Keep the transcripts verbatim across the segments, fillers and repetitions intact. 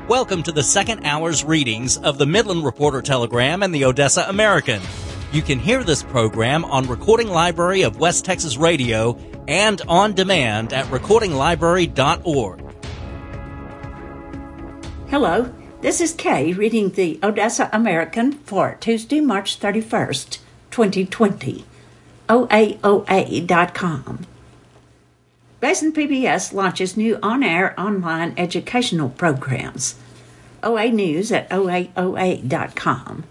Welcome to the second hour's readings of the Midland Reporter Telegram and the Odessa American. You can hear this program on Recording Library of West Texas Radio and on demand at recording library dot org. Hello, this is Kay reading the Odessa American for Tuesday, March thirty-first, twenty twenty. O A O A dot com. Basin P B S launches new on-air online educational programs. O A News at O A O A dot com.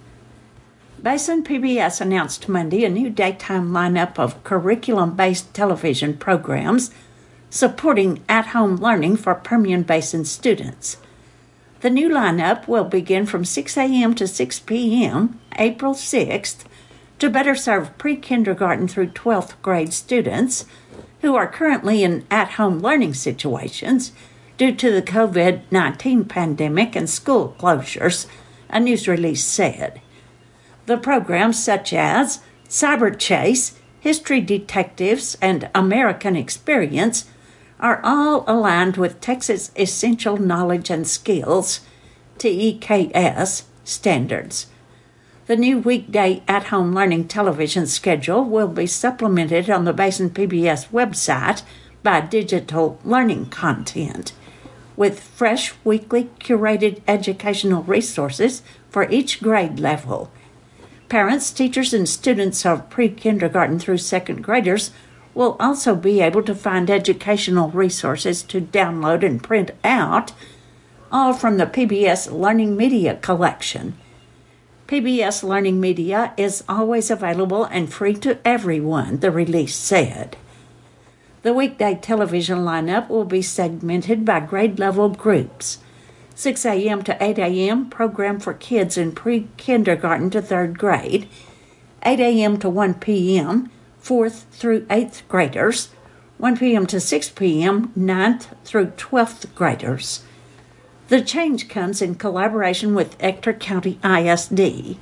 Basin P B S announced Monday a new daytime lineup of curriculum-based television programs supporting at-home learning for Permian Basin students. The new lineup will begin from six a.m. to six p.m. April sixth to better serve pre-kindergarten through twelfth grade students who are currently in at-home learning situations due to the covid nineteen pandemic and school closures, a news release said. The programs such as Cyber Chase, History Detectives, and American Experience are all aligned with Texas Essential Knowledge and Skills, T E K S, standards. The new weekday at-home learning television schedule will be supplemented on the Basin P B S website by digital learning content, with fresh weekly curated educational resources for each grade level. Parents, teachers, and students of pre-kindergarten through second graders will also be able to find educational resources to download and print out, all from the P B S Learning Media Collection. P B S Learning Media is always available and free to everyone, the release said. The weekday television lineup will be segmented by grade-level groups. six a.m. to eight a.m. program for kids in pre-kindergarten to third grade, eight a.m. to one p.m. fourth through eighth graders, one p.m. to six p.m. ninth through twelfth graders. The change comes in collaboration with Ector County I S D.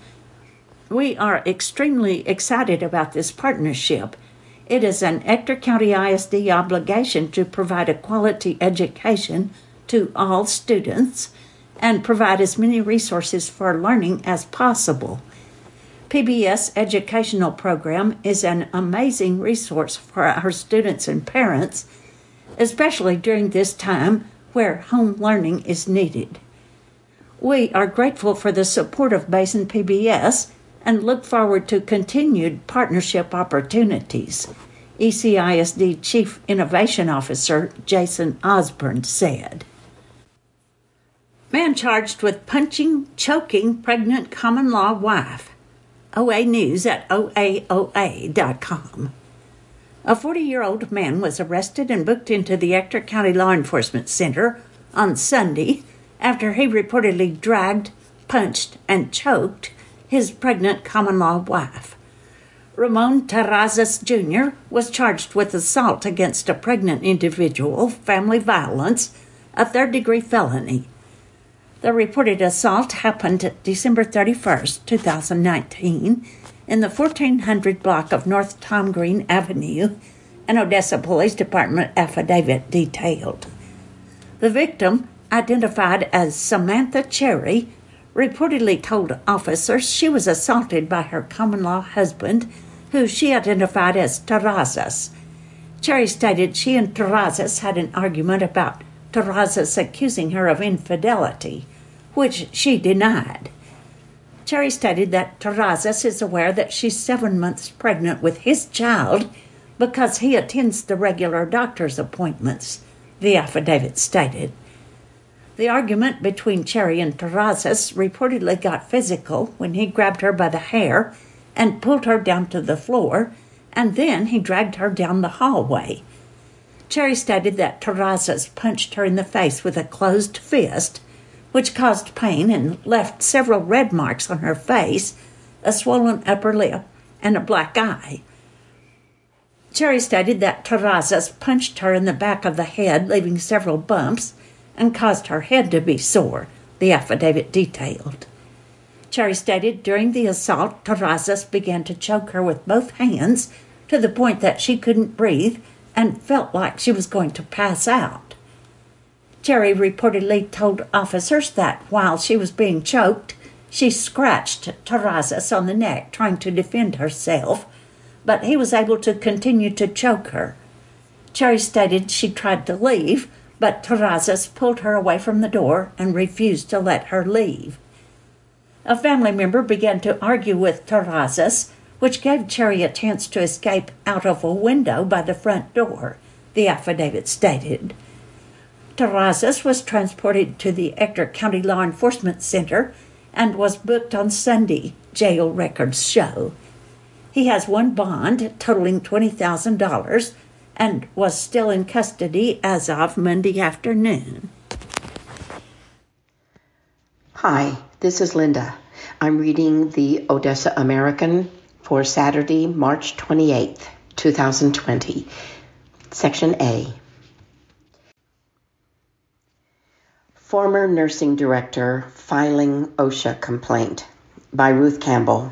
We are extremely excited about this partnership. It is an Ector County I S D obligation to provide a quality education to all students and provide as many resources for learning as possible. P B S Educational Program is an amazing resource for our students and parents, especially during this time where home learning is needed. We are grateful for the support of Basin P B S and look forward to continued partnership opportunities, E C I S D Chief Innovation Officer Jason Osborne said. Man charged with punching, choking pregnant common-law wife. O A News at O A O A dot com. A forty-year-old man was arrested and booked into the Ector County Law Enforcement Center on Sunday after he reportedly dragged, punched, and choked his pregnant common-law wife. Ramon Terrazas Junior was charged with assault against a pregnant individual, family violence, a third-degree felony. The reported assault happened December thirty-first, twenty nineteen, in the fourteen hundred block of North Tom Green Avenue, an Odessa Police Department affidavit detailed. The victim, identified as Samantha Cherry, reportedly told officers she was assaulted by her common-law husband, who she identified as Terrazas. Cherry stated she and Terrazas had an argument about Terrazas accusing her of infidelity, which she denied. Cherry stated that Terrazas is aware that she's seven months pregnant with his child because he attends the regular doctor's appointments, the affidavit stated. The argument between Cherry and Terrazas reportedly got physical when he grabbed her by the hair and pulled her down to the floor, and then he dragged her down the hallway. Cherry stated that Terrazas punched her in the face with a closed fist, which caused pain and left several red marks on her face, a swollen upper lip, and a black eye. Cherry stated that Terrazas punched her in the back of the head, leaving several bumps, and caused her head to be sore, the affidavit detailed. Cherry stated during the assault, Terrazas began to choke her with both hands to the point that she couldn't breathe and felt like she was going to pass out. Cherry reportedly told officers that while she was being choked, she scratched Terrazas on the neck trying to defend herself, but he was able to continue to choke her. Cherry stated she tried to leave, but Terrazas pulled her away from the door and refused to let her leave. A family member began to argue with Terrazas, which gave Cherry a chance to escape out of a window by the front door, the affidavit stated. Terrazas was transported to the Ector County Law Enforcement Center and was booked on Sunday, jail records show. He has one bond totaling twenty thousand dollars and was still in custody as of Monday afternoon. Hi, this is Linda. I'm reading the Odessa American for Saturday, March twenty-eighth, twenty twenty. Section A. Former Nursing Director Filing OSHA Complaint by Ruth Campbell.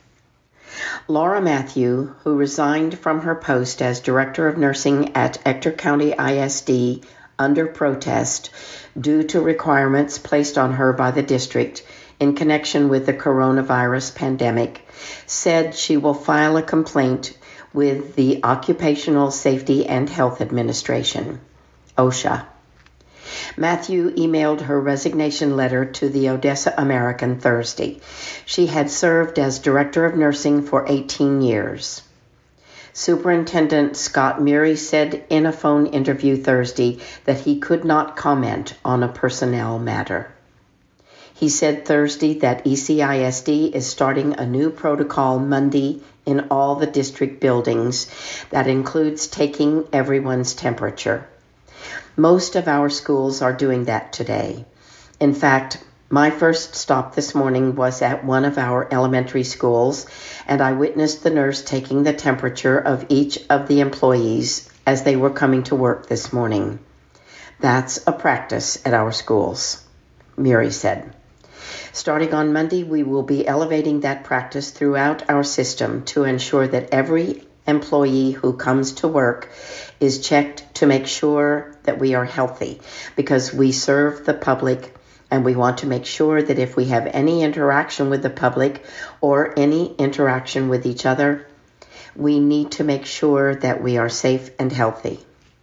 Laura Matthew, who resigned from her post as Director of Nursing at Ector County I S D under protest due to requirements placed on her by the district in connection with the coronavirus pandemic, said she will file a complaint with the Occupational Safety and Health Administration, OSHA. Matthew emailed her resignation letter to the Odessa American Thursday. She had served as Director of Nursing for eighteen years. Superintendent Scott Murray said in a phone interview Thursday that he could not comment on a personnel matter. He said Thursday that E C I S D is starting a new protocol Monday in all the district buildings that includes taking everyone's temperature. Most of our schools are doing that today. In fact, my first stop this morning was at one of our elementary schools, and I witnessed the nurse taking the temperature of each of the employees as they were coming to work this morning. That's a practice at our schools, Murray said. Starting on Monday, we will be elevating that practice throughout our system to ensure that every employee who comes to work is checked to make sure that we are healthy, because we serve the public and we want to make sure that if we have any interaction with the public or any interaction with each other, we need to make sure that we are safe and healthy.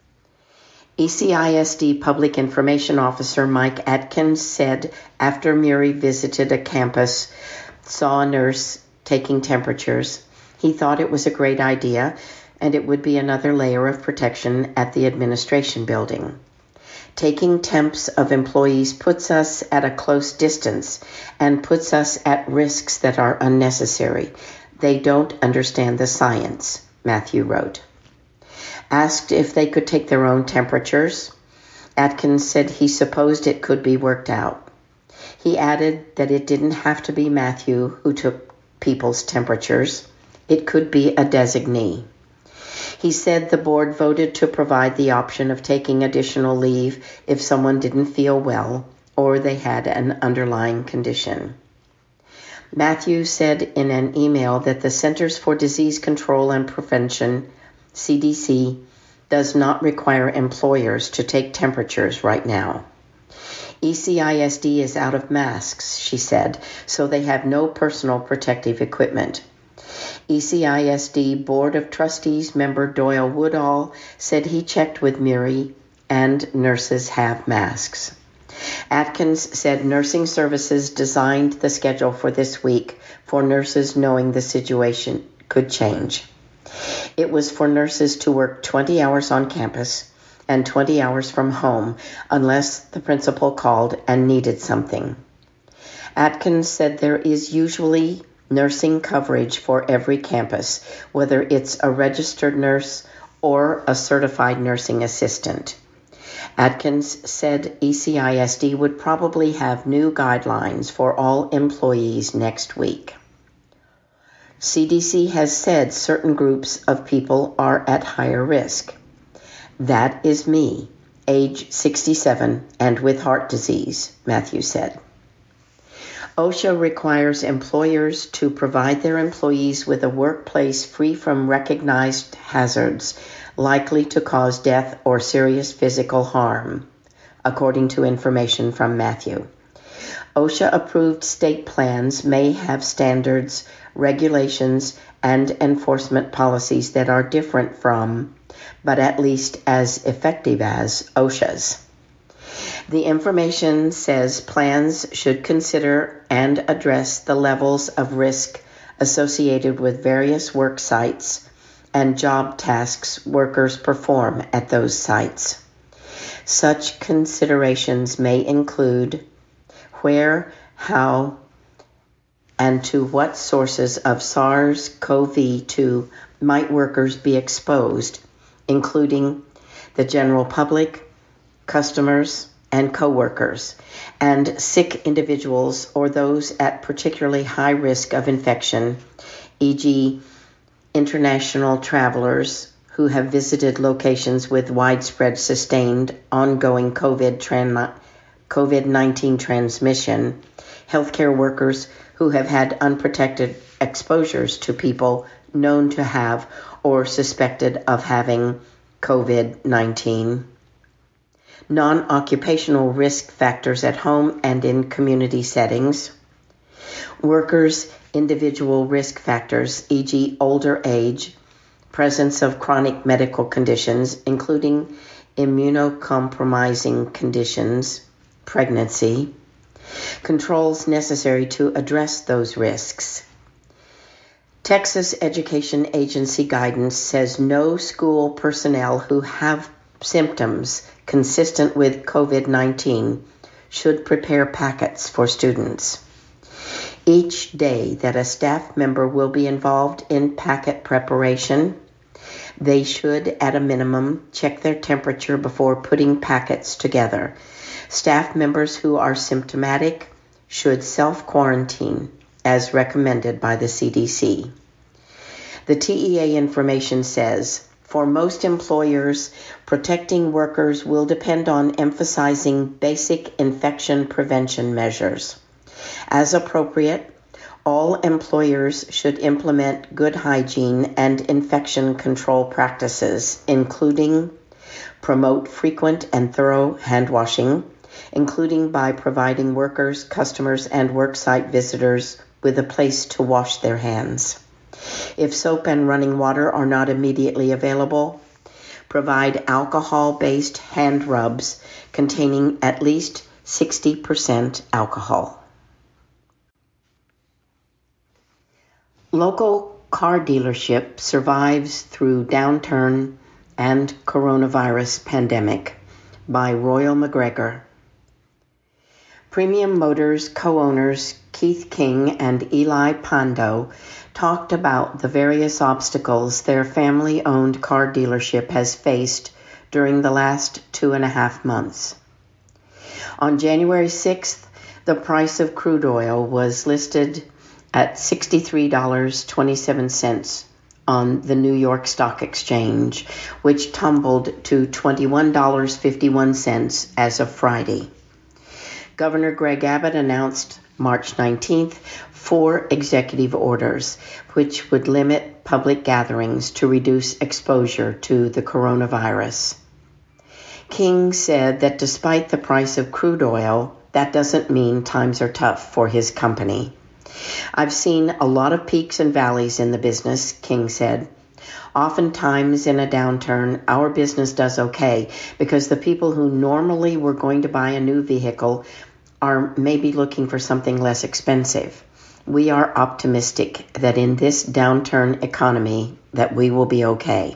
E C I S D Public Information Officer Mike Atkins said after Murray visited a campus, saw a nurse taking temperatures, he thought it was a great idea and it would be another layer of protection at the administration building. Taking temps of employees puts us at a close distance and puts us at risks that are unnecessary. They don't understand the science, Matthew wrote. Asked if they could take their own temperatures, Atkins said he supposed it could be worked out. He added that it didn't have to be Matthew who took people's temperatures. It could be a designee. He said the board voted to provide the option of taking additional leave if someone didn't feel well or they had an underlying condition. Matthew said in an email that the Centers for Disease Control and Prevention, C D C, does not require employers to take temperatures right now. E C I S D is out of masks, she said, so they have no personal protective equipment. E C I S D Board of Trustees member Doyle Woodall said he checked with Murray and nurses have masks. Atkins said nursing services designed the schedule for this week for nurses knowing the situation could change. It was for nurses to work twenty hours on campus and twenty hours from home unless the principal called and needed something. Atkins said there is usually nursing coverage for every campus, whether it's a registered nurse or a certified nursing assistant. Atkins said E C I S D would probably have new guidelines for all employees next week. C D C has said certain groups of people are at higher risk. That is me, age sixty-seven and with heart disease, Matthew said. OSHA requires employers to provide their employees with a workplace free from recognized hazards likely to cause death or serious physical harm, according to information from Matthew. OSHA-approved state plans may have standards, regulations, and enforcement policies that are different from, but at least as effective as, OSHA's. The information says plans should consider and address the levels of risk associated with various work sites and job tasks workers perform at those sites. Such considerations may include where, how, and to what sources of SARS-C o V two might workers be exposed, including the general public, customers, and coworkers, and sick individuals or those at particularly high risk of infection, for example, international travelers who have visited locations with widespread sustained ongoing COVID nineteen transmission, healthcare workers who have had unprotected exposures to people known to have or suspected of having COVID nineteen, non-occupational risk factors at home and in community settings, workers' individual risk factors, for example older age, presence of chronic medical conditions, including immunocompromising conditions, pregnancy, controls necessary to address those risks. Texas Education Agency guidance says no school personnel who have symptoms consistent with COVID nineteen should prepare packets for students. Each day that a staff member will be involved in packet preparation, they should, at a minimum, check their temperature before putting packets together. Staff members who are symptomatic should self-quarantine as recommended by the C D C. The T E A information says, for most employers, protecting workers will depend on emphasizing basic infection prevention measures. As appropriate, all employers should implement good hygiene and infection control practices, including promote frequent and thorough hand washing, including by providing workers, customers, and worksite visitors with a place to wash their hands. If soap and running water are not immediately available, provide alcohol-based hand rubs containing at least sixty percent alcohol. Local car dealership survives through downturn and coronavirus pandemic by Royal McGregor. Premium Motors co-owners Keith King and Eli Pondo talked about the various obstacles their family-owned car dealership has faced during the last two and a half months. On January sixth, the price of crude oil was listed at sixty-three dollars and twenty-seven cents on the New York Stock Exchange, which tumbled to twenty-one dollars and fifty-one cents as of Friday. Governor Greg Abbott announced March nineteenth four executive orders, which would limit public gatherings to reduce exposure to the coronavirus. King said that despite the price of crude oil, that doesn't mean times are tough for his company. I've seen a lot of peaks and valleys in the business, King said. Oftentimes in a downturn, our business does okay because the people who normally were going to buy a new vehicle are maybe looking for something less expensive. We are optimistic that in this downturn economy that we will be okay.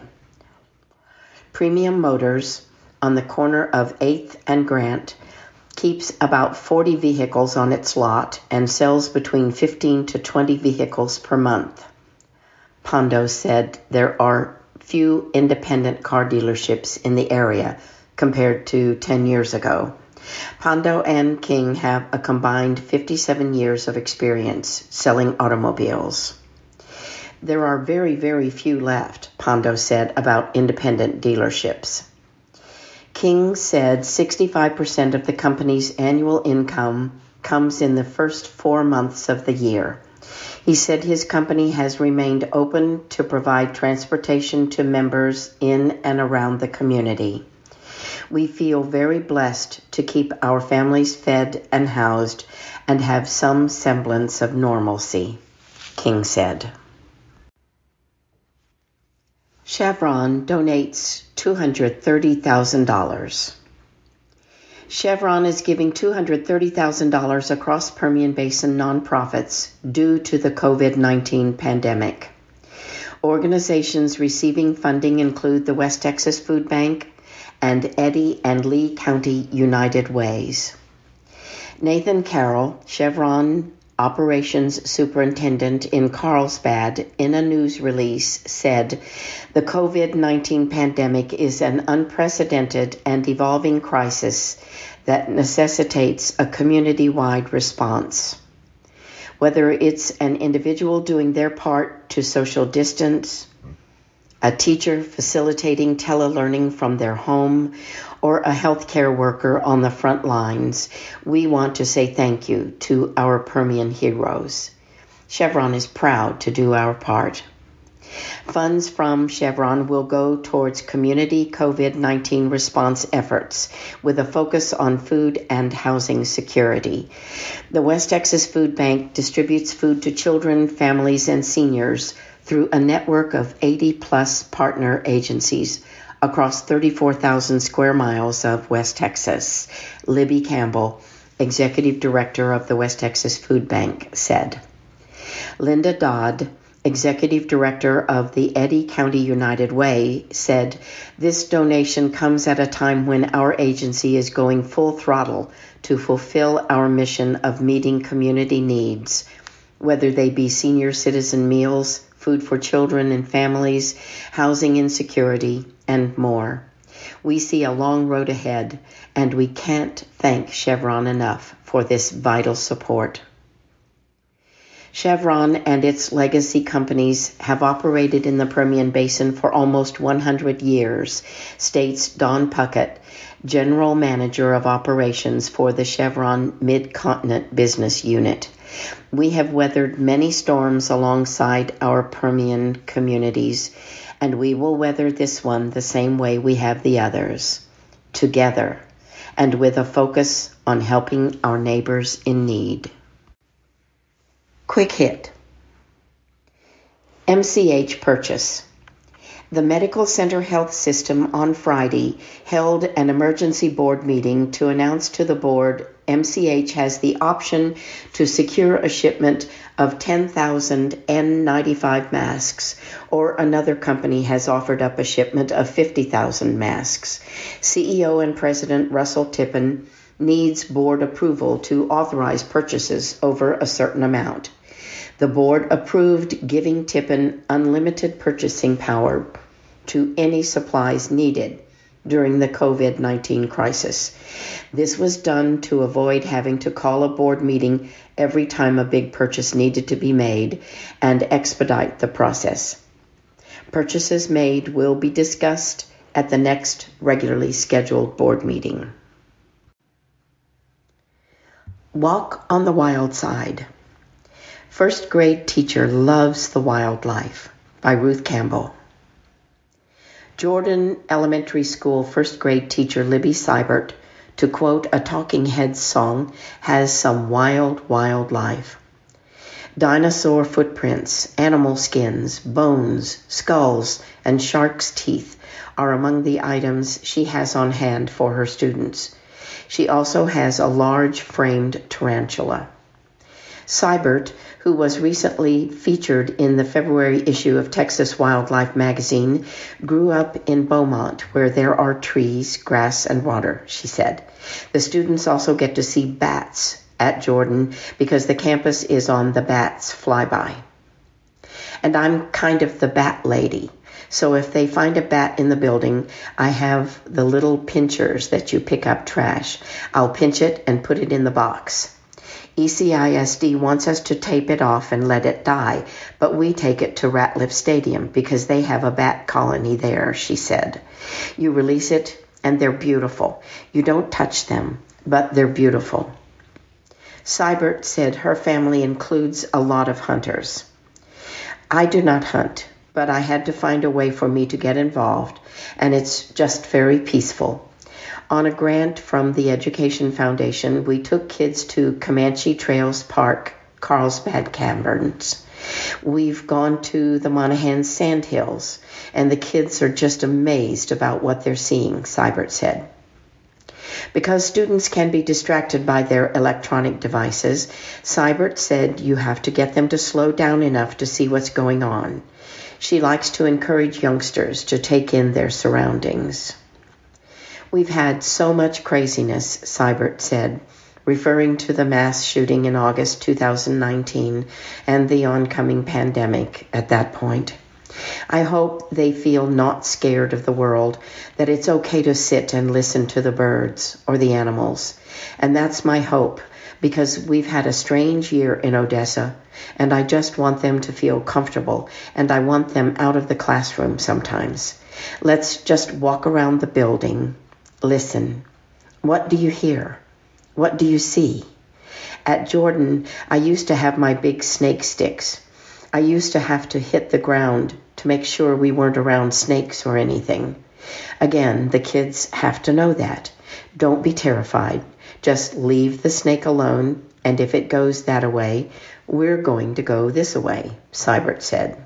Premium Motors on the corner of eighth and Grant keeps about forty vehicles on its lot and sells between fifteen to twenty vehicles per month. Pondo said there are few independent car dealerships in the area compared to ten years ago. Pondo and King have a combined fifty-seven years of experience selling automobiles. There are very, very few left, Pondo said about independent dealerships. King said sixty-five percent of the company's annual income comes in the first four months of the year. He said his company has remained open to provide transportation to members in and around the community. We feel very blessed to keep our families fed and housed and have some semblance of normalcy, King said. Chevron donates two hundred thirty thousand dollars. Chevron is giving two hundred thirty thousand dollars across Permian Basin nonprofits due to the covid nineteen pandemic. Organizations receiving funding include the West Texas Food Bank and Eddy and Lee County United Ways. Nathan Carroll, Chevron Operations Superintendent in Carlsbad, in a news release said, "The covid nineteen pandemic is an unprecedented and evolving crisis that necessitates a community-wide response. Whether it's an individual doing their part to social distance, a teacher facilitating telelearning from their home, or a healthcare worker on the front lines, we want to say thank you to our Permian heroes. Chevron is proud to do our part." Funds from Chevron will go towards community covid nineteen response efforts with a focus on food and housing security. The West Texas Food Bank distributes food to children, families, and seniors through a network of eighty plus partner agencies across thirty-four thousand square miles of West Texas, Libby Campbell, Executive Director of the West Texas Food Bank, said. Linda Dodd, Executive Director of the Eddy County United Way, said, "This donation comes at a time when our agency is going full throttle to fulfill our mission of meeting community needs, whether they be senior citizen meals, food for children and families, housing insecurity, and more. We see a long road ahead, and we can't thank Chevron enough for this vital support." Chevron and its legacy companies have operated in the Permian Basin for almost one hundred years, states Don Puckett, General Manager of Operations for the Chevron Mid-Continent Business Unit. "We have weathered many storms alongside our Permian communities, and we will weather this one the same way we have the others, together, and with a focus on helping our neighbors in need." Quick hit. M C H purchase. The Medical Center Health System on Friday held an emergency board meeting to announce to the board M C H has the option to secure a shipment of ten thousand N ninety-five masks, or another company has offered up a shipment of fifty thousand masks. C E O and President Russell Tippin needs board approval to authorize purchases over a certain amount. The board approved giving Tippin unlimited purchasing power to any supplies needed during the covid nineteen crisis. This was done to avoid having to call a board meeting every time a big purchase needed to be made and expedite the process. Purchases made will be discussed at the next regularly scheduled board meeting. Walk on the Wild Side. First Grade Teacher Loves the Wildlife by Ruth Campbell. Jordan Elementary School first grade teacher Libby Seibert, to quote a Talking Heads song, has some wild, wild life. Dinosaur footprints, animal skins, bones, skulls, and shark's teeth are among the items she has on hand for her students. She also has a large framed tarantula. Seibert, who was recently featured in the February issue of Texas Wildlife magazine, grew up in Beaumont, where there are trees, grass, and water, she said. The students also get to see bats at Jordan because the campus is on the Bats Flyby. And I'm kind of the bat lady. So if they find a bat in the building, I have the little pinchers that you pick up trash. I'll pinch it and put it in the box. E C I S D wants us to tape it off and let it die, but we take it to Ratliff Stadium because they have a bat colony there, she said. You release it and they're beautiful. You don't touch them, but they're beautiful. Seibert said her family includes a lot of hunters. I do not hunt, but I had to find a way for me to get involved, and it's just very peaceful. On a grant from the Education Foundation, we took kids to Comanche Trails Park, Carlsbad Caverns. We've gone to the Monaghan Sandhills, and the kids are just amazed about what they're seeing, Seibert said. Because students can be distracted by their electronic devices, Seibert said you have to get them to slow down enough to see what's going on. She likes to encourage youngsters to take in their surroundings. We've had so much craziness, Seibert said, referring to the mass shooting in August two thousand nineteen and the oncoming pandemic at that point. I hope they feel not scared of the world, that it's okay to sit and listen to the birds or the animals. And that's my hope, because we've had a strange year in Odessa, and I just want them to feel comfortable, and I want them out of the classroom sometimes. Let's just walk around the building. Listen. What do you hear? What do you see? At Jordan, I used to have my big snake sticks. I used to have to hit the ground to make sure we weren't around snakes or anything. Again, the kids have to know that. Don't be terrified. Just leave the snake alone, and if it goes that way, we're going to go this way, Seibert said.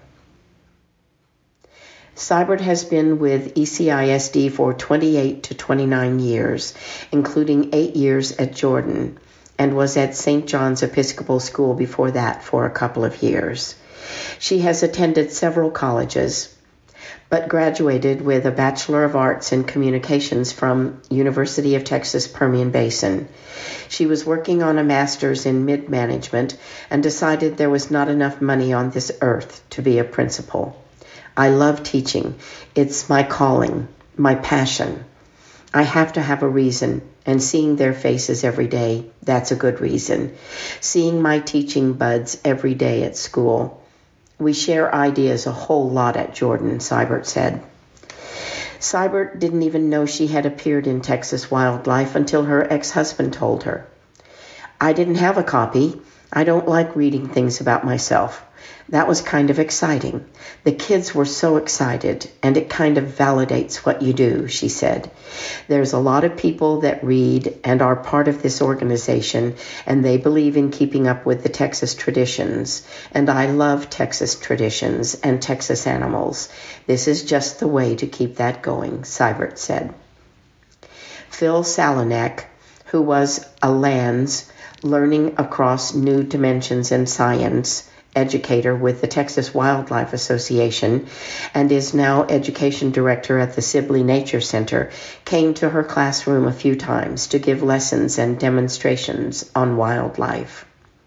Seibert has been with E C I S D for twenty-eight to twenty-nine years, including eight years at Jordan, and was at Saint John's Episcopal School before that for a couple of years. She has attended several colleges, but graduated with a Bachelor of Arts in Communications from University of Texas Permian Basin. She was working on a master's in mid-management and decided there was not enough money on this earth to be a principal. I love teaching. It's my calling, my passion. I have to have a reason, and seeing their faces every day, that's a good reason. Seeing my teaching buds every day at school. We share ideas a whole lot at Jordan, Seibert said. Seibert didn't even know she had appeared in Texas Wildlife until her ex-husband told her. I didn't have a copy. I don't like reading things about myself. That was kind of exciting. The kids were so excited, and it kind of validates what you do, she said. There's a lot of people that read and are part of this organization, and they believe in keeping up with the Texas traditions. And I love Texas traditions and Texas animals. This is just the way to keep that going, Seibert said. Phil Salonak, who was a LANS, Learning Across New Dimensions in Science, educator with the Texas Wildlife Association and is now education director at the Sibley Nature Center, came to her classroom a few times to give lessons and demonstrations on wildlife.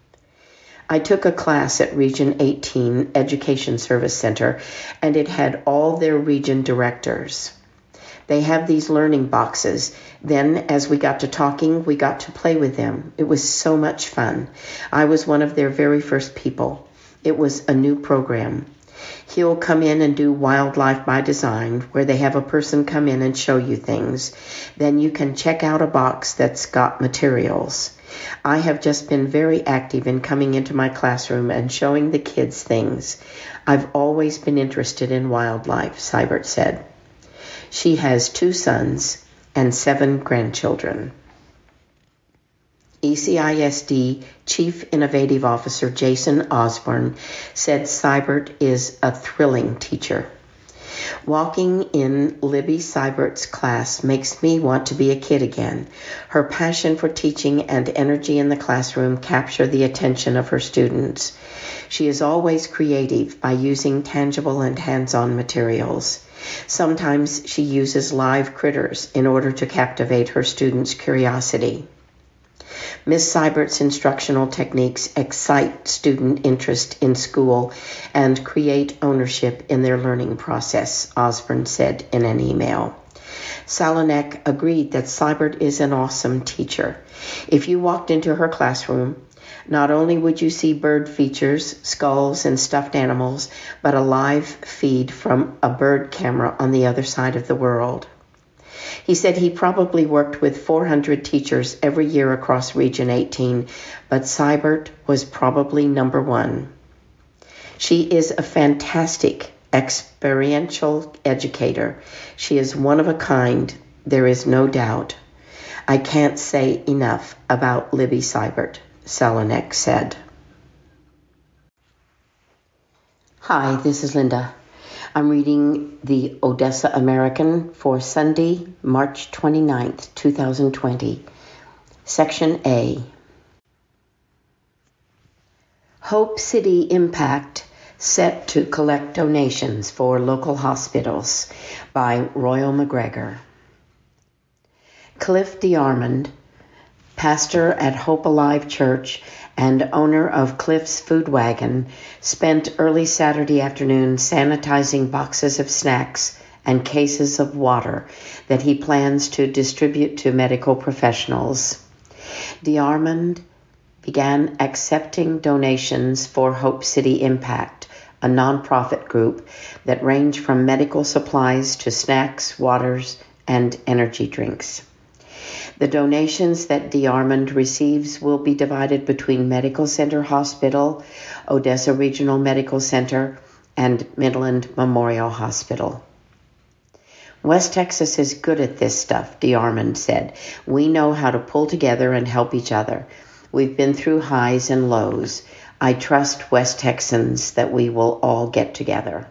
I took a class at Region eighteen Education Service Center, and it had all their region directors. They have these learning boxes. Then, as we got to talking, we got to play with them. It was so much fun. I was one of their very first people. It was a new program. He'll come in and do Wildlife by Design, where they have a person come in and show you things. Then you can check out a box that's got materials. I have just been very active in coming into my classroom and showing the kids things. I've always been interested in wildlife, Seibert said. She has two sons and seven grandchildren. E C I S D Chief Innovative Officer Jason Osborne said Seibert is a thrilling teacher. Walking in Libby Seibert's class makes me want to be a kid again. Her passion for teaching and energy in the classroom capture the attention of her students. She is always creative by using tangible and hands-on materials. Sometimes she uses live critters in order to captivate her students' curiosity. Miz Seibert's instructional techniques excite student interest in school and create ownership in their learning process, Osborne said in an email. Salonek agreed that Seibert is an awesome teacher. If you walked into her classroom, not only would you see bird features, skulls, and stuffed animals, but a live feed from a bird camera on the other side of the world. He said he probably worked with four hundred teachers every year across Region eighteen, but Seibert was probably number one. She is a fantastic experiential educator. She is one of a kind, there is no doubt, I can't say enough about Libby Seibert, Selinek said. Hi, this is Linda. I'm reading the Odessa American for Sunday, March twenty-ninth, twenty twenty. Section A. Hope City Impact set to collect donations for local hospitals by Royal McGregor. Cliff DeArmond, pastor at Hope Alive Church and owner of Cliff's Food Wagon, spent early Saturday afternoon sanitizing boxes of snacks and cases of water that he plans to distribute to medical professionals. DeArmond began accepting donations for Hope City Impact, a nonprofit group that range from medical supplies to snacks, waters, and energy drinks. The donations that DeArmond receives will be divided between Medical Center Hospital, Odessa Regional Medical Center, and Midland Memorial Hospital. West Texas is good at this stuff, DeArmond said. We know how to pull together and help each other. We've been through highs and lows. I trust West Texans that we will all get together.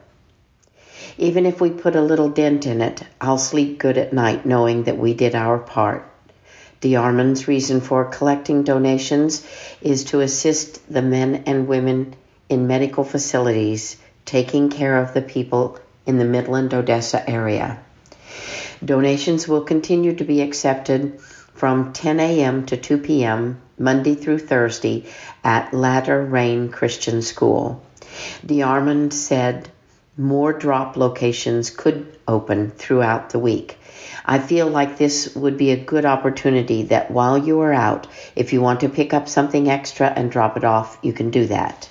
Even if we put a little dent in it, I'll sleep good at night knowing that we did our part. DeArmond's reason for collecting donations is to assist the men and women in medical facilities taking care of the people in the Midland, Odessa area. Donations will continue to be accepted from ten a.m. to two p.m. Monday through Thursday at Latter Rain Christian School. DeArmond said more drop locations could open throughout the week. I feel like this would be a good opportunity that while you are out, if you want to pick up something extra and drop it off, you can do that.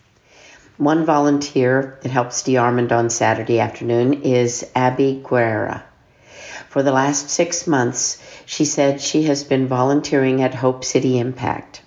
One volunteer that helps DeArmond on Saturday afternoon is Abby Guerra. For the last six months, she said she has been volunteering at Hope City Impact.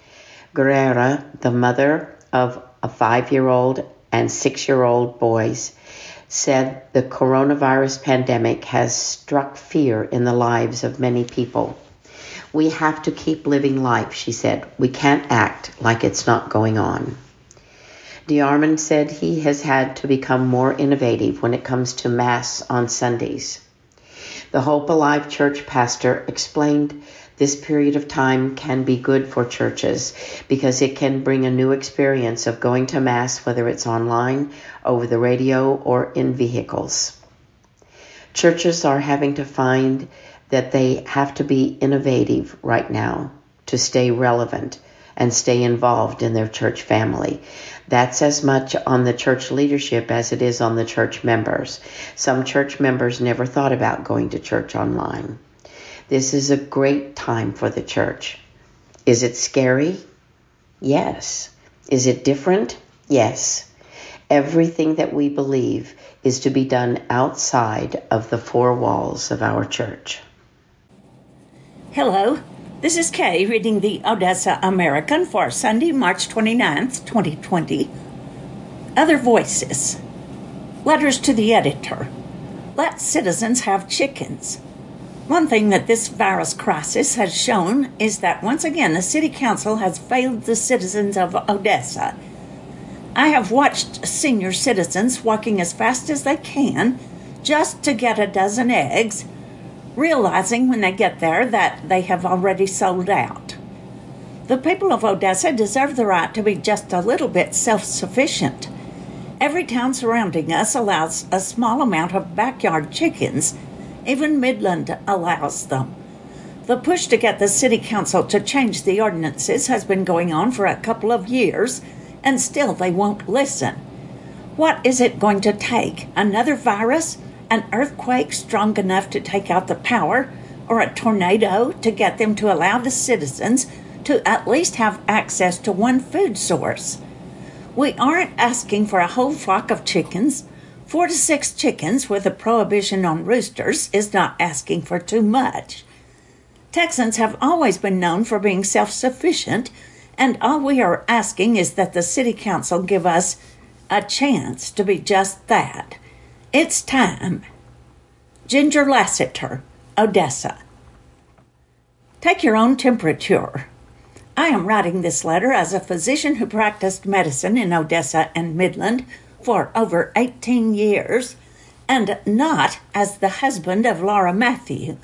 Guerra, the mother of a five-year-old and six-year-old boys, said the coronavirus pandemic has struck fear in the lives of many people. We have to keep living life, she said. We can't act like it's not going on. DeArmond said he has had to become more innovative when it comes to Mass on Sundays. The Hope Alive Church pastor explained this period of time can be good for churches because it can bring a new experience of going to Mass, whether it's online, over the radio, or in vehicles. Churches are having to find that they have to be innovative right now to stay relevant and stay involved in their church family. That's as much on the church leadership as it is on the church members. Some church members never thought about going to church online. This is a great time for the church. Is it scary? Yes. Is it different? Yes. Everything that we believe is to be done outside of the four walls of our church. Hello, this is Kay reading the Odessa American for Sunday, March twenty-ninth, twenty twenty. Other voices. Letters to the editor. Let citizens have chickens. One thing that this virus crisis has shown is that once again the City Council has failed the citizens of Odessa. I have watched senior citizens walking as fast as they can just to get a dozen eggs, realizing when they get there that they have already sold out. The people of Odessa deserve the right to be just a little bit self-sufficient. Every town surrounding us allows a small amount of backyard chickens. Even Midland allows them. The push to get the City Council to change the ordinances has been going on for a couple of years, and still they won't listen. What is it going to take? Another virus? An earthquake strong enough to take out the power? Or a tornado to get them to allow the citizens to at least have access to one food source? We aren't asking for a whole flock of chickens. Four to six chickens with a prohibition on roosters is not asking for too much. Texans have always been known for being self-sufficient, and all we are asking is that the City Council give us a chance to be just that. It's time. Ginger Lassiter, Odessa. Take your own temperature. I am writing this letter as a physician who practiced medicine in Odessa and Midland for over eighteen years, and not as the husband of Laura Matthew.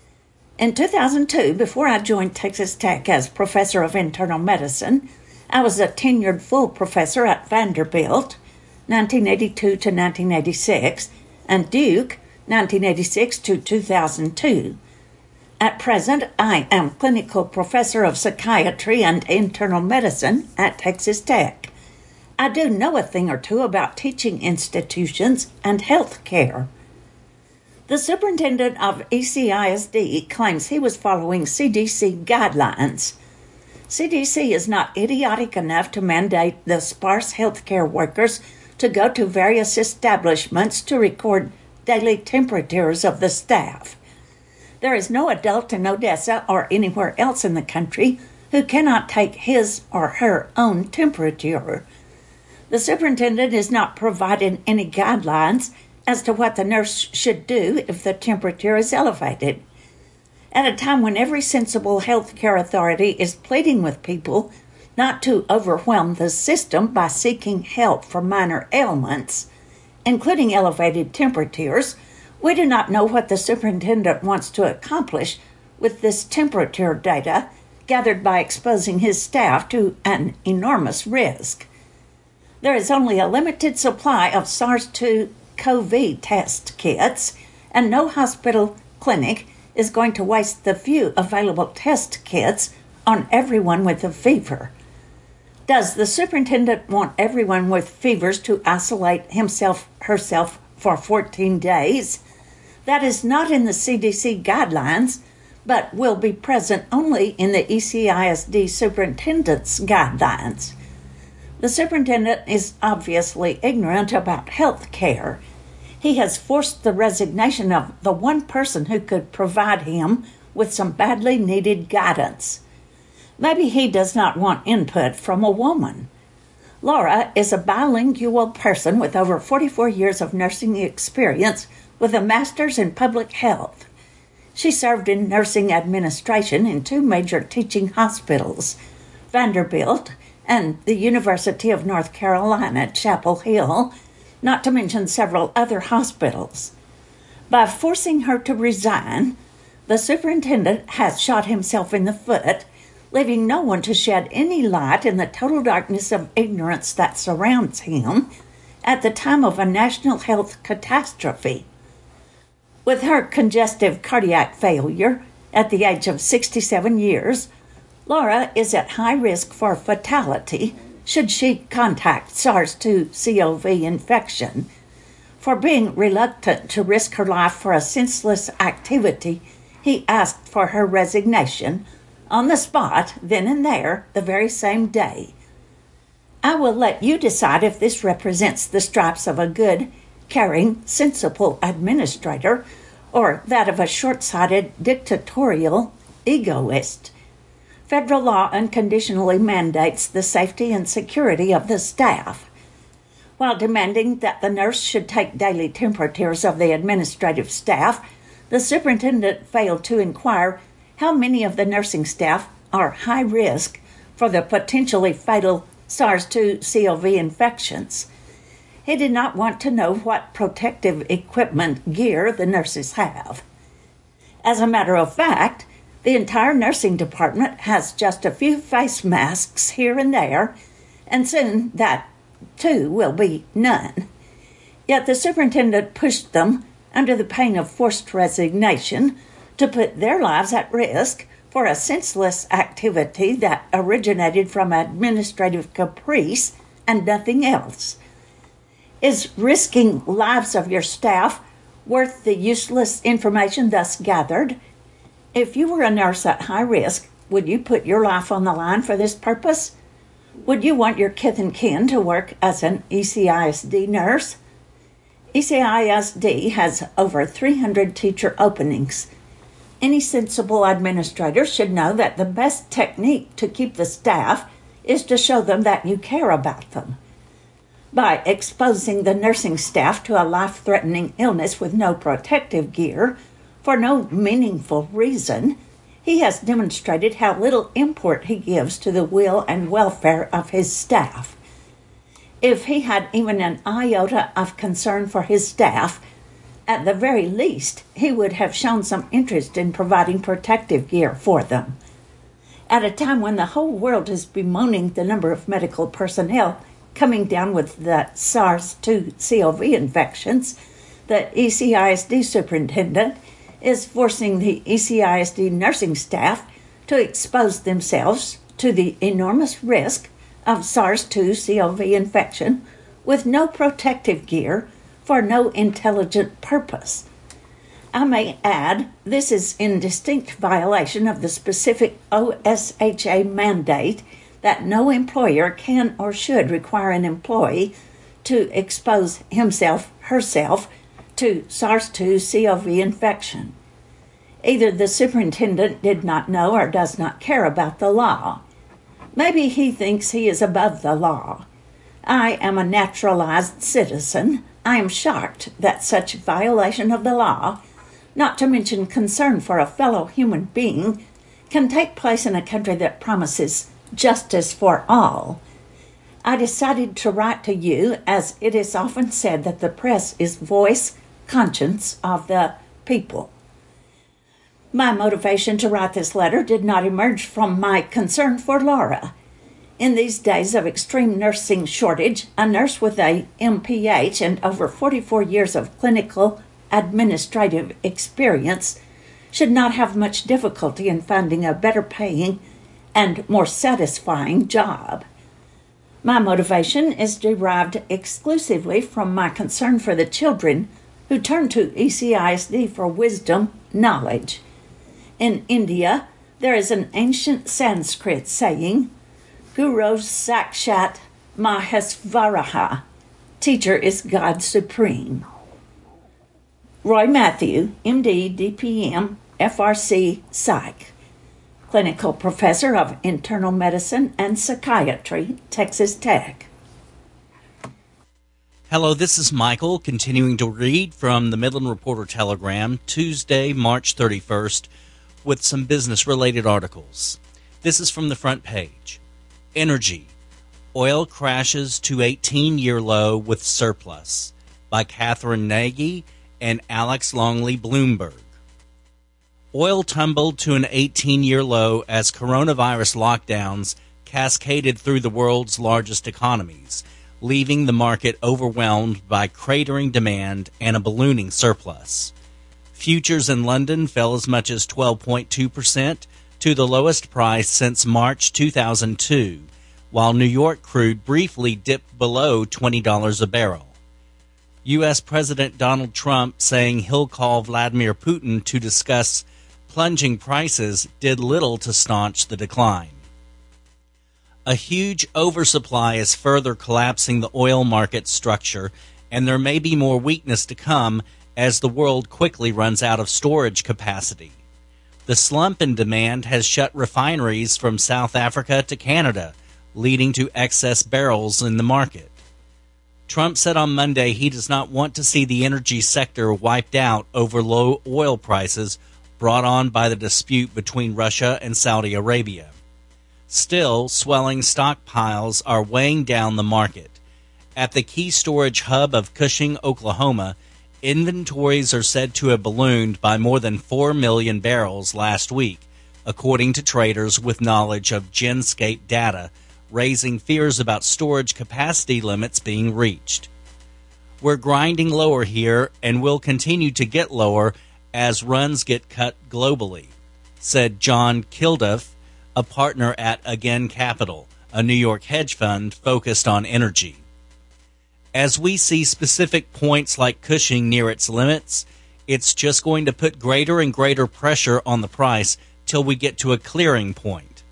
In two thousand two, before I joined Texas Tech as professor of internal medicine, I was a tenured full professor at Vanderbilt, nineteen eighty-two to nineteen eighty-six, and Duke, nineteen eighty-six to two thousand two. At present, I am clinical professor of psychiatry and internal medicine at Texas Tech. I do know a thing or two about teaching institutions and health care. The superintendent of E C I S D claims he was following C D C guidelines. C D C is not idiotic enough to mandate the sparse healthcare workers to go to various establishments to record daily temperatures of the staff. There is no adult in Odessa or anywhere else in the country who cannot take his or her own temperature. The superintendent is not providing any guidelines as to what the nurse should do if the temperature is elevated. At a time when every sensible health care authority is pleading with people not to overwhelm the system by seeking help for minor ailments, including elevated temperatures, we do not know what the superintendent wants to accomplish with this temperature data gathered by exposing his staff to an enormous risk. There is only a limited supply of SARS two C o V test kits, and no hospital clinic is going to waste the few available test kits on everyone with a fever. Does the superintendent want everyone with fevers to isolate himself, herself for fourteen days? That is not in the C D C guidelines, but will be present only in the E C I S D superintendent's guidelines. The superintendent is obviously ignorant about health care. He has forced the resignation of the one person who could provide him with some badly needed guidance. Maybe he does not want input from a woman. Laura is a bilingual person with over forty-four years of nursing experience with a master's in public health. She served in nursing administration in two major teaching hospitals, Vanderbilt and the University of North Carolina, Chapel Hill, not to mention several other hospitals. By forcing her to resign, the superintendent has shot himself in the foot, leaving no one to shed any light in the total darkness of ignorance that surrounds him at the time of a national health catastrophe. With her congestive cardiac failure at the age of sixty-seven years, Laura is at high risk for fatality should she contract SARS two C o V infection. For being reluctant to risk her life for a senseless activity, he asked for her resignation on the spot, then and there, the very same day. I will let you decide if this represents the stripes of a good, caring, sensible administrator or that of a short-sighted, dictatorial egoist. Federal law unconditionally mandates the safety and security of the staff. While demanding that the nurse should take daily temperatures of the administrative staff, the superintendent failed to inquire how many of the nursing staff are high risk for the potentially fatal SARS two C o V infections. He did not want to know what protective equipment gear the nurses have. As a matter of fact, the entire nursing department has just a few face masks here and there, and soon that, too, will be none. Yet the superintendent pushed them, under the pain of forced resignation, to put their lives at risk for a senseless activity that originated from administrative caprice and nothing else. Is risking lives of your staff worth the useless information thus gathered? If you were a nurse at high risk, would you put your life on the line for this purpose? Would you want your kith and kin to work as an E C I S D nurse? E C I S D has over three hundred teacher openings. Any sensible administrator should know that the best technique to keep the staff is to show them that you care about them. By exposing the nursing staff to a life-threatening illness with no protective gear, for no meaningful reason, he has demonstrated how little import he gives to the will and welfare of his staff. If he had even an iota of concern for his staff, at the very least, he would have shown some interest in providing protective gear for them. At a time when the whole world is bemoaning the number of medical personnel coming down with the SARS two C o V infections, the E C I S D superintendent is forcing the E C I S D nursing staff to expose themselves to the enormous risk of SARS two C o V infection with no protective gear for no intelligent purpose. I may add, this is in distinct violation of the specific O S H A mandate that no employer can or should require an employee to expose himself, herself, to SARS two C o V infection. Either the superintendent did not know or does not care about the law. Maybe he thinks he is above the law. I am a naturalized citizen. I am shocked that such violation of the law, not to mention concern for a fellow human being, can take place in a country that promises justice for all. I decided to write to you, as it is often said that the press is voice, conscience of the people. My motivation to write this letter did not emerge from my concern for Laura. In these days of extreme nursing shortage, a nurse with a M P H and over forty-four years of clinical administrative experience should not have much difficulty in finding a better paying and more satisfying job. My motivation is derived exclusively from my concern for the children who turn to E C I S D for wisdom, knowledge. In India, there is an ancient Sanskrit saying, Guru Sakshat Mahesvaraha, teacher is God Supreme. Roy Matthew, M D, D P M, F R C, Psych, Clinical Professor of Internal Medicine and Psychiatry, Texas Tech. Hello, this is Michael, continuing to read from the Midland Reporter Telegram, Tuesday, March thirty-first, with some business-related articles. This is from the front page. Energy. Oil crashes to eighteen-year low with surplus, by Catherine Nagy and Alex Longley Bloomberg. Oil tumbled to an eighteen-year low as coronavirus lockdowns cascaded through the world's largest economies, leaving the market overwhelmed by cratering demand and a ballooning surplus. Futures in London fell as much as twelve point two percent to the lowest price since March two thousand two, while New York crude briefly dipped below twenty dollars a barrel. U S. President Donald Trump saying he'll call Vladimir Putin to discuss plunging prices did little to staunch the decline. A huge oversupply is further collapsing the oil market structure, and there may be more weakness to come as the world quickly runs out of storage capacity. The slump in demand has shut refineries from South Africa to Canada, leading to excess barrels in the market. Trump said on Monday he does not want to see the energy sector wiped out over low oil prices brought on by the dispute between Russia and Saudi Arabia. Still, swelling stockpiles are weighing down the market. At the key storage hub of Cushing, Oklahoma, inventories are said to have ballooned by more than four million barrels last week, according to traders with knowledge of Genscape data, raising fears about storage capacity limits being reached. We're grinding lower here and will continue to get lower as runs get cut globally, said John Kilduff, a partner at Again Capital, a New York hedge fund focused on energy. As we see specific points like Cushing near its limits, it's just going to put greater and greater pressure on the price till we get to a clearing point.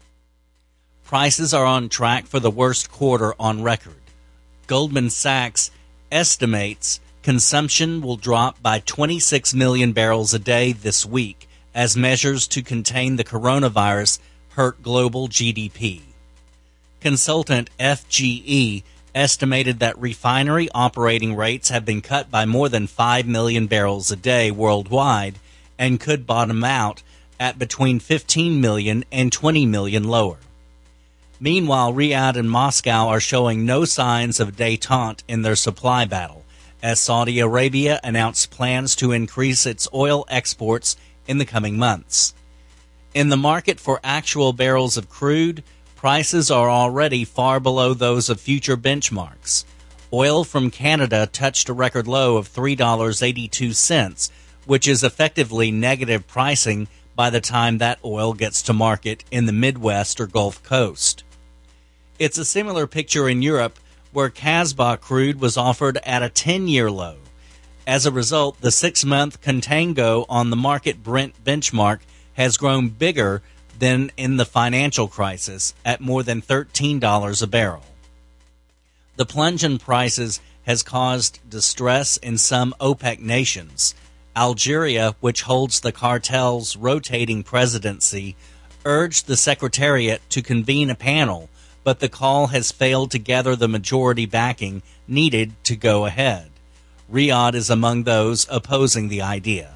Prices are on track for the worst quarter on record. Goldman Sachs estimates consumption will drop by twenty-six million barrels a day this week as measures to contain the coronavirus hurt global G D P. Consultant F G E estimated that refinery operating rates have been cut by more than five million barrels a day worldwide and could bottom out at between fifteen million and twenty million lower. Meanwhile, Riyadh and Moscow are showing no signs of détente in their supply battle, as Saudi Arabia announced plans to increase its oil exports in the coming months. In the market for actual barrels of crude, prices are already far below those of future benchmarks. Oil from Canada touched a record low of three dollars and eighty-two cents, which is effectively negative pricing by the time that oil gets to market in the Midwest or Gulf Coast. It's a similar picture in Europe, where Kasbah crude was offered at a ten-year low. As a result, the six-month contango on the market Brent benchmark has grown bigger than in the financial crisis at more than thirteen dollars a barrel. The plunge in prices has caused distress in some OPEC nations. Algeria, which holds the cartel's rotating presidency, urged the Secretariat to convene a panel, but the call has failed to gather the majority backing needed to go ahead. Riyadh is among those opposing the idea.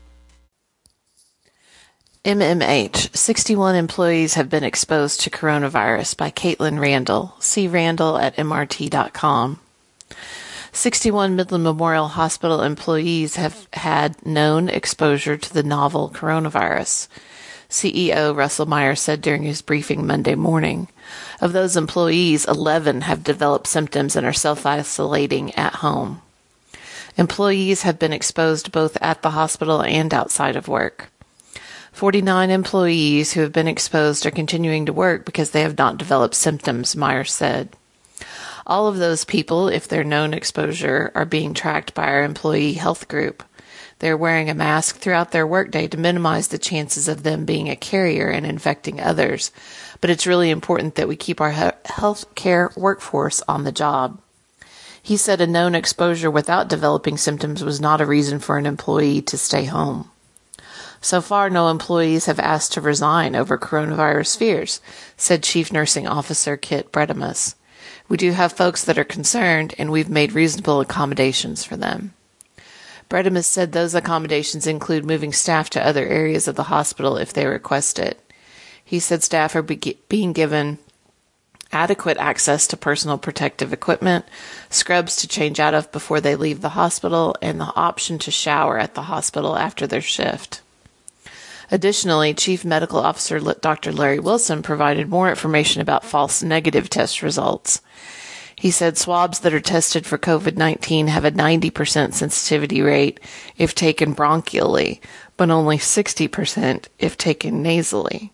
M M H, sixty-one employees have been exposed to coronavirus by Caitlin Randall. See Randall at M R T dot com. sixty-one Midland Memorial Hospital employees have had known exposure to the novel coronavirus. C E O Russell Meyer said during his briefing Monday morning. Of those employees, eleven have developed symptoms and are self-isolating at home. Employees have been exposed both at the hospital and outside of work. forty-nine employees who have been exposed are continuing to work because they have not developed symptoms, Meyer said. All of those people, if their known exposure, are being tracked by our employee health group. They're wearing a mask throughout their workday to minimize the chances of them being a carrier and infecting others. But it's really important that we keep our health care workforce on the job. He said a known exposure without developing symptoms was not a reason for an employee to stay home. So far, no employees have asked to resign over coronavirus fears, said Chief Nursing Officer Kit Bredemus. We do have folks that are concerned, and we've made reasonable accommodations for them. Bredemus said those accommodations include moving staff to other areas of the hospital if they request it. He said staff are be- being given adequate access to personal protective equipment, scrubs to change out of before they leave the hospital, and the option to shower at the hospital after their shift. Additionally, Chief Medical Officer Doctor Larry Wilson provided more information about false negative test results. He said swabs that are tested for COVID nineteen have a ninety percent sensitivity rate if taken bronchially, but only sixty percent if taken nasally.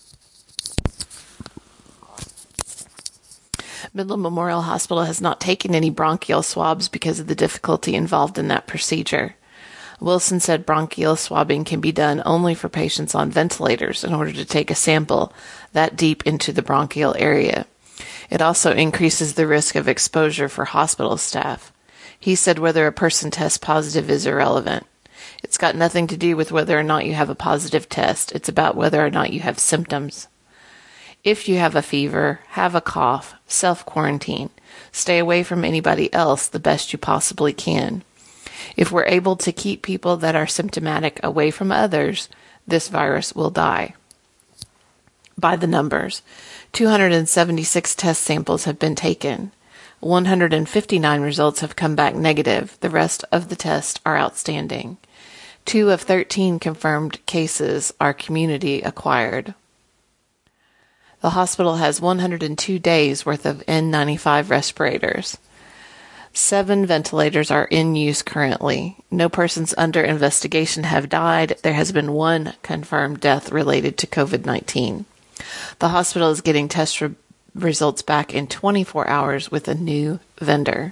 Midland Memorial Hospital has not taken any bronchial swabs because of the difficulty involved in that procedure. Wilson said bronchial swabbing can be done only for patients on ventilators in order to take a sample that deep into the bronchial area. It also increases the risk of exposure for hospital staff. He said whether a person tests positive is irrelevant. It's got nothing to do with whether or not you have a positive test. It's about whether or not you have symptoms. If you have a fever, have a cough, self-quarantine. Stay away from anybody else the best you possibly can. If we're able to keep people that are symptomatic away from others, this virus will die. By the numbers, two hundred seventy-six test samples have been taken. one hundred fifty-nine results have come back negative. The rest of the tests are outstanding. Two of thirteen confirmed cases are community acquired. The hospital has one hundred two days worth of N ninety-five respirators. Seven ventilators are in use currently. No persons under investigation have died. There has been one confirmed death related to COVID nineteen. The hospital is getting test re- results back in twenty-four hours with a new vendor.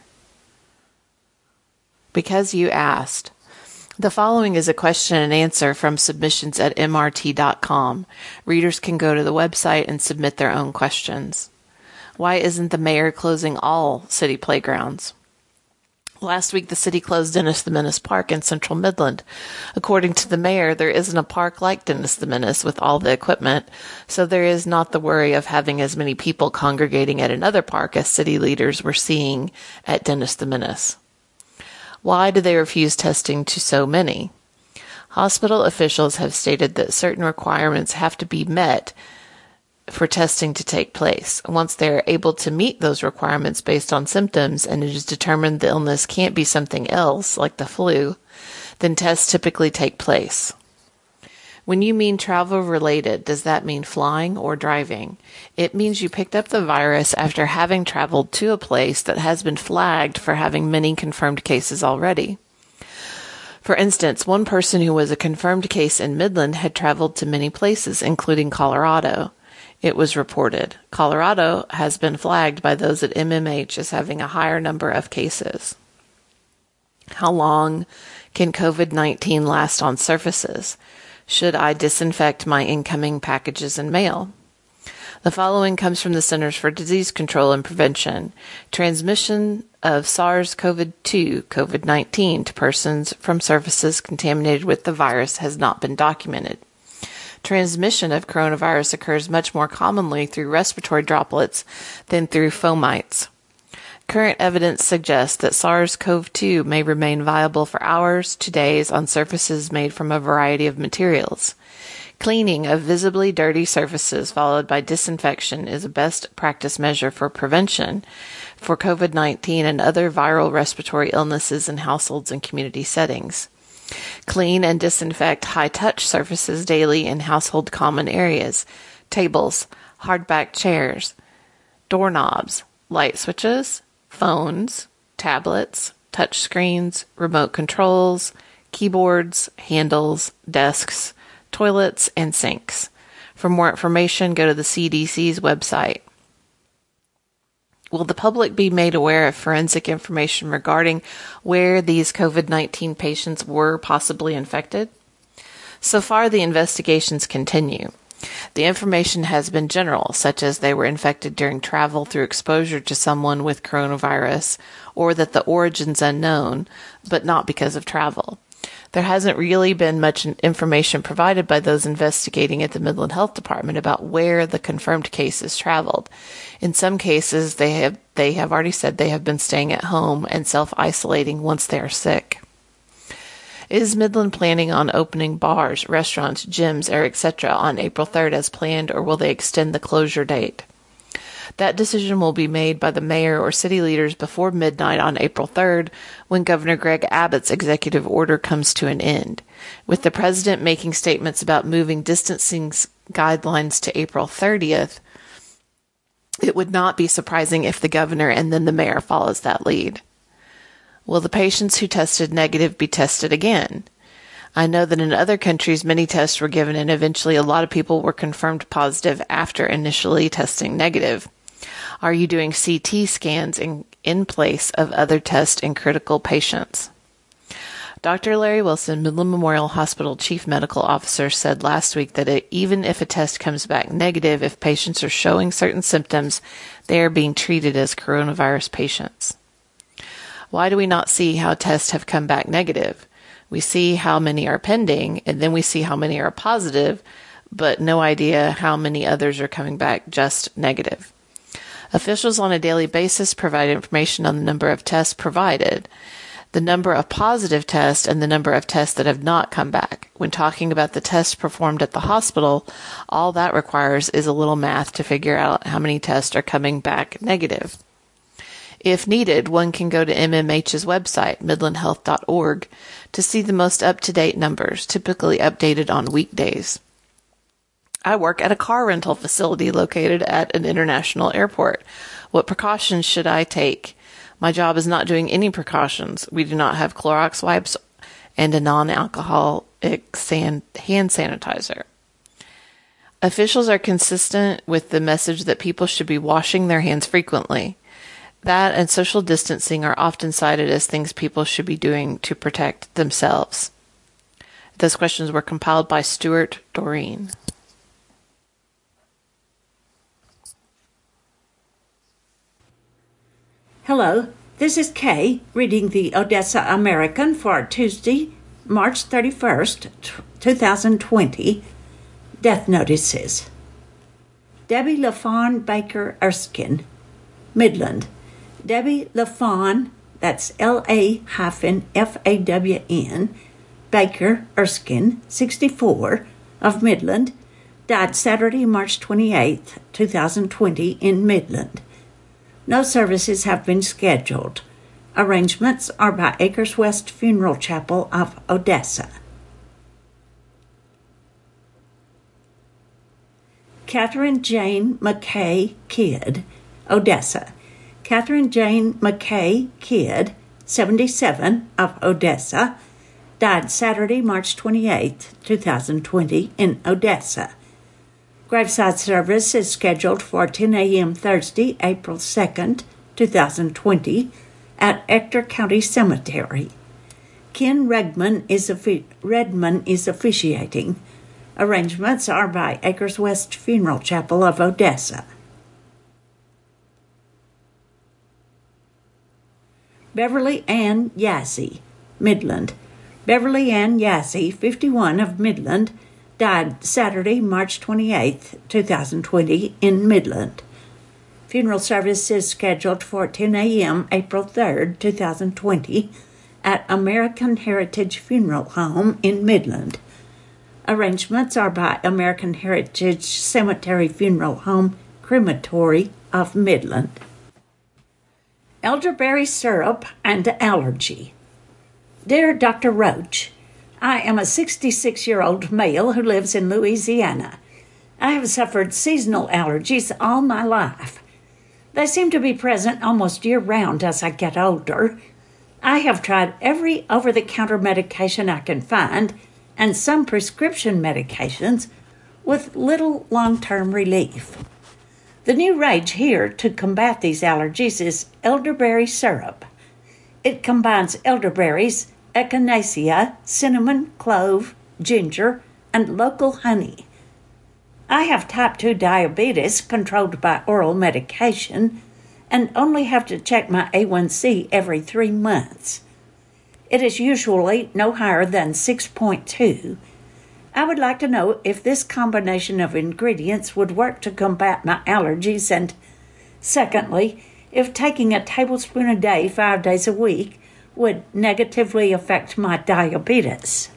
Because you asked. The following is a question and answer from submissions at M R T dot com. Readers can go to the website and submit their own questions. Why isn't the mayor closing all city playgrounds? Last week, the city closed Dennis the Menace Park in central Midland. According to the mayor, there isn't a park like Dennis the Menace with all the equipment, so there is not the worry of having as many people congregating at another park as city leaders were seeing at Dennis the Menace. Why do they refuse testing to so many? Hospital officials have stated that certain requirements have to be met for testing to take place. Once they are able to meet those requirements based on symptoms and it is determined the illness can't be something else, like the flu, then tests typically take place. When you mean travel related, does that mean flying or driving? It means you picked up the virus after having traveled to a place that has been flagged for having many confirmed cases already. For instance, one person who was a confirmed case in Midland had traveled to many places, including Colorado. It was reported. Colorado has been flagged by those at M M H as having a higher number of cases. How long can COVID nineteen last on surfaces? Should I disinfect my incoming packages and mail? The following comes from the Centers for Disease Control and Prevention. Transmission of SARS-C o V two COVID nineteen to persons from surfaces contaminated with the virus has not been documented. Transmission of coronavirus occurs much more commonly through respiratory droplets than through fomites. Current evidence suggests that SARS-C o V two may remain viable for hours to days on surfaces made from a variety of materials. Cleaning of visibly dirty surfaces followed by disinfection is a best practice measure for prevention for COVID nineteen and other viral respiratory illnesses in households and community settings. Clean and disinfect high-touch surfaces daily in household common areas, tables, hardback chairs, doorknobs, light switches, phones, tablets, touch screens, remote controls, keyboards, handles, desks, toilets, and sinks. For more information, go to the C D C's website. Will the public be made aware of forensic information regarding where these COVID nineteen patients were possibly infected? So far, the investigations continue. The information has been general, such as they were infected during travel through exposure to someone with coronavirus, or that the origin's unknown, but not because of travel. There hasn't really been much information provided by those investigating at the Midland Health Department about where the confirmed cases traveled. In some cases, they have they have already said they have been staying at home and self-isolating once they are sick. Is Midland planning on opening bars, restaurants, gyms, or et cetera on April third as planned, or will they extend the closure date? That decision will be made by the mayor or city leaders before midnight on April third, when Governor Greg Abbott's executive order comes to an end. With the president making statements about moving distancing guidelines to April thirtieth, it would not be surprising if the governor and then the mayor follows that lead. Will the patients who tested negative be tested again? I know that in other countries, many tests were given and eventually a lot of people were confirmed positive after initially testing negative. Are you doing C T scans in, in place of other tests in critical patients? Doctor Larry Wilson, Midland Memorial Hospital Chief Medical Officer, said last week that it, even if a test comes back negative, if patients are showing certain symptoms, they are being treated as coronavirus patients. Why do we not see how tests have come back negative? We see how many are pending, and then we see how many are positive, but no idea how many others are coming back just negative. Officials on a daily basis provide information on the number of tests provided, the number of positive tests, and the number of tests that have not come back. When talking about the tests performed at the hospital, all that requires is a little math to figure out how many tests are coming back negative. If needed, one can go to M M H's website, midland health dot org, to see the most up-to-date numbers, typically updated on weekdays. I work at a car rental facility located at an international airport. What precautions should I take? My job is not doing any precautions. We do not have Clorox wipes and a non-alcoholic san- hand sanitizer. Officials are consistent with the message that people should be washing their hands frequently. That and social distancing are often cited as things people should be doing to protect themselves. Those questions were compiled by Stuart Doreen. Hello, this is Kay reading the Odessa American for Tuesday, March thirty-first, twenty twenty. Death notices. Debbie LaFawn Baker Erskine, Midland. Debbie LaFawn, that's L A hyphen F A W N, Baker Erskine, sixty-four, of Midland, died Saturday, March twenty-eighth, two thousand twenty, in Midland. No services have been scheduled. Arrangements are by Acres West Funeral Chapel of Odessa. Catherine Jane McKay Kidd, Odessa. Catherine Jane McKay Kidd, seventy-seven, of Odessa, died Saturday, March twenty-eighth, two thousand twenty, in Odessa. Graveside service is scheduled for ten a.m. Thursday, April second, two thousand twenty, at Ector County Cemetery. Ken Redman is, offi- Redman is officiating. Arrangements are by Acres West Funeral Chapel of Odessa. Beverly Ann Yassey, Midland. Beverly Ann Yassey, fifty-one, of Midland, died Saturday, March twenty-eighth, two thousand twenty, in Midland. Funeral service is scheduled for ten a.m. April third, two thousand twenty, at American Heritage Funeral Home in Midland. Arrangements are by American Heritage Cemetery Funeral Home Crematory of Midland. Elderberry syrup and allergy. Dear Doctor Roach, I am a sixty-six-year-old male who lives in Louisiana. I have suffered seasonal allergies all my life. They seem to be present almost year-round as I get older. I have tried every over-the-counter medication I can find and some prescription medications with little long-term relief. The new rage here to combat these allergies is elderberry syrup. It combines elderberries, echinacea, cinnamon, clove, ginger, and local honey. I have type two diabetes controlled by oral medication and only have to check my A one C every three months. It is usually no higher than six point two. I would like to know if this combination of ingredients would work to combat my allergies, and secondly, if taking a tablespoon a day, five days a week, would negatively affect my diabetes.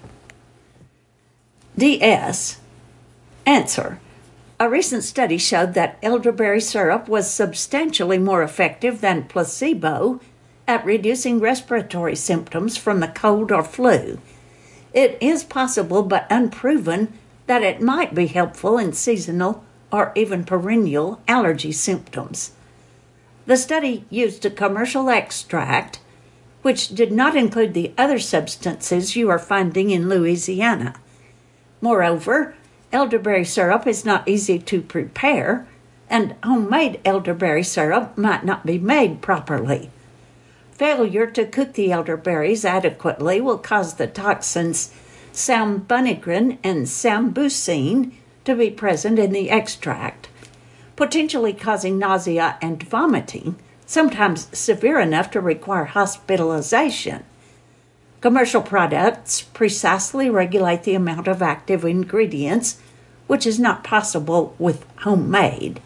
D S. Answer. A recent study showed that elderberry syrup was substantially more effective than placebo at reducing respiratory symptoms from the cold or flu. It is possible but unproven that it might be helpful in seasonal or even perennial allergy symptoms. The study used a commercial extract which did not include the other substances you are finding in Louisiana. Moreover, elderberry syrup is not easy to prepare, and homemade elderberry syrup might not be made properly. Failure to cook the elderberries adequately will cause the toxins sambunigrin and sambucine to be present in the extract, potentially causing nausea and vomiting, sometimes severe enough to require hospitalization. Commercial products precisely regulate the amount of active ingredients, which is not possible with homemade.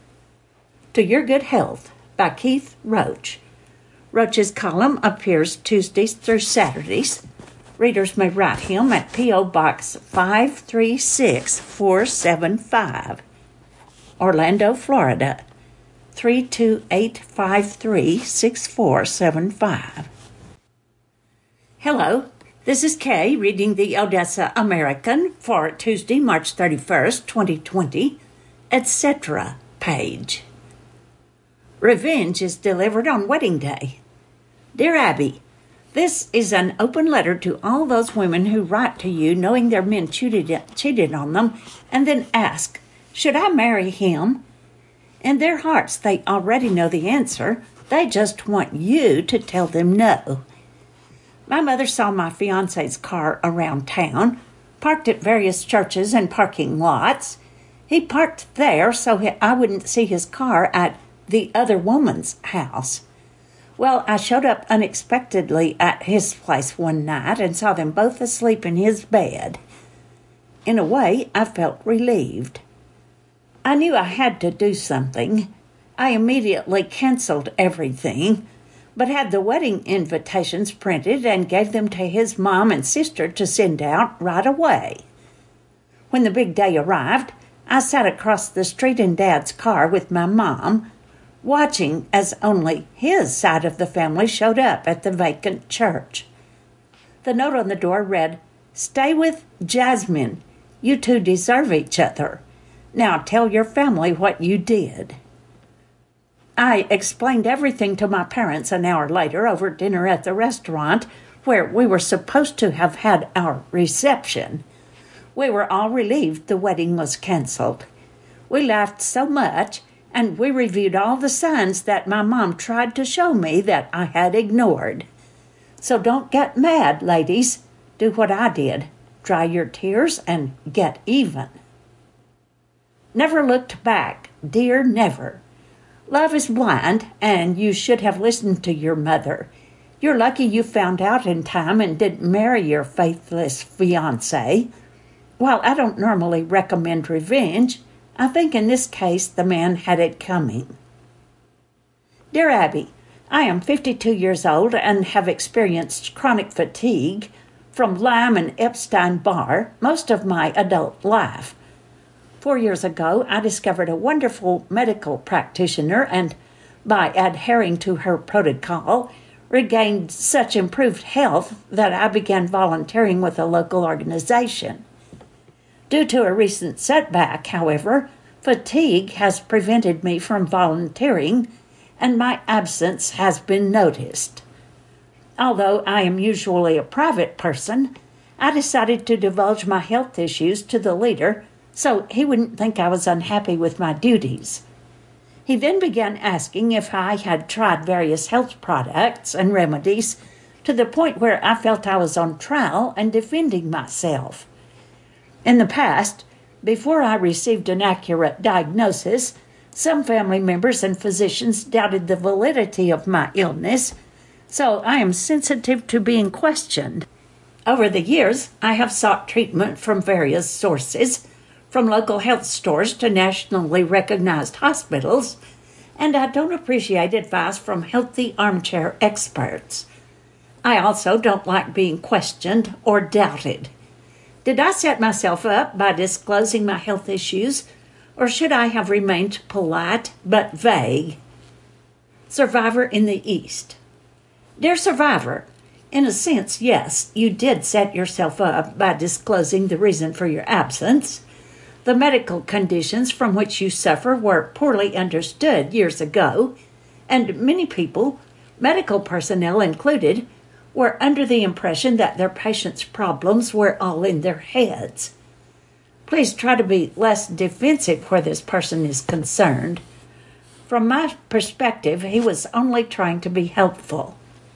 To Your Good Health by Keith Roach. Roach's column appears Tuesdays through Saturdays. Readers may write him at P O. Box five three six four seven five, Orlando, Florida, three two eight five three, six four seven five. Hello, this is Kay reading the Odessa American for Tuesday, March thirty-first, twenty twenty, et cetera page. Revenge is delivered on wedding day. Dear Abby, this is an open letter to all those women who write to you knowing their men cheated, cheated on them and then ask, should I marry him? In their hearts, they already know the answer. They just want you to tell them no. My mother saw my fiancé's car around town, parked at various churches and parking lots. He parked there so I wouldn't see his car at the other woman's house. Well, I showed up unexpectedly at his place one night and saw them both asleep in his bed. In a way, I felt relieved. I knew I had to do something. I immediately canceled everything, but had the wedding invitations printed and gave them to his mom and sister to send out right away. When the big day arrived, I sat across the street in Dad's car with my mom, watching as only his side of the family showed up at the vacant church. The note on the door read, "Stay with Jasmine. You two deserve each other. Now tell your family what you did." I explained everything to my parents an hour later over dinner at the restaurant where we were supposed to have had our reception. We were all relieved the wedding was canceled. We laughed so much, and we reviewed all the signs that my mom tried to show me that I had ignored. So don't get mad, ladies. Do what I did. Dry your tears and get even. Never looked back, dear, never. Love is blind, and you should have listened to your mother. You're lucky you found out in time and didn't marry your faithless fiancé. While I don't normally recommend revenge, I think in this case the man had it coming. Dear Abby, I am fifty-two years old and have experienced chronic fatigue from Lyme and Epstein-Barr most of my adult life. Four years ago, I discovered a wonderful medical practitioner and, by adhering to her protocol, regained such improved health that I began volunteering with a local organization. Due to a recent setback, however, fatigue has prevented me from volunteering, and my absence has been noticed. Although I am usually a private person, I decided to divulge my health issues to the leader so he wouldn't think I was unhappy with my duties. He then began asking if I had tried various health products and remedies to the point where I felt I was on trial and defending myself. In the past, before I received an accurate diagnosis, some family members and physicians doubted the validity of my illness, so I am sensitive to being questioned. Over the years, I have sought treatment from various sources, from local health stores to nationally recognized hospitals, and I don't appreciate advice from healthy armchair experts. I also don't like being questioned or doubted. Did I set myself up by disclosing my health issues, or should I have remained polite but vague? Survivor in the East. Dear Survivor, in a sense, yes, you did set yourself up by disclosing the reason for your absence. The medical conditions from which you suffer were poorly understood years ago, and many people, medical personnel included, were under the impression that their patients' problems were all in their heads. Please try to be less defensive where this person is concerned. From my perspective, he was only trying to be helpful.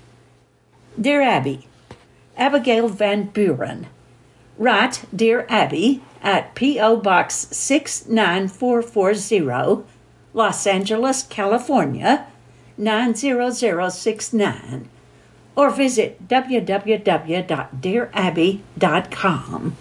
Dear Abby, Abigail Van Buren. Write Dear Abby at P O Box six nine four four zero, Los Angeles, California, nine zero zero six nine, or visit w w w dot dear abby dot com.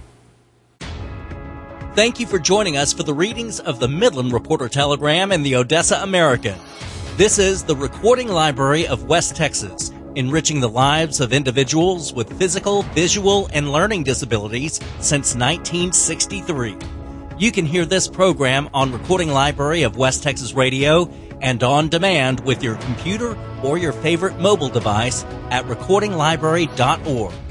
Thank you for joining us for the readings of the Midland Reporter Telegram and the Odessa American. This is the Recording Library of West Texas, enriching the lives of individuals with physical, visual, and learning disabilities since nineteen sixty-three. You can hear this program on Recording Library of West Texas Radio and on demand with your computer or your favorite mobile device at recording library dot org.